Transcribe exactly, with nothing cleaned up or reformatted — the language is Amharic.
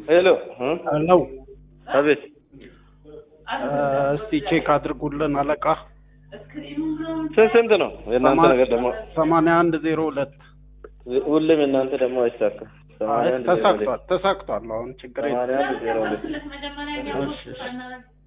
ሄሎ ሄሎ አቤት እስቲ ቼክ አድርጉልን አለቃ ስንት ስንት ነው የእናንተ ነገር ደግሞ ሰማንያ አንድ ዜሮ ሁለት ሁሉም የእናንተ ደግሞ አይሳካ ተሳክቷል ተሳክቷል አሁን ችግር የለም ሰማንያ አንድ ዜሮ ሁለት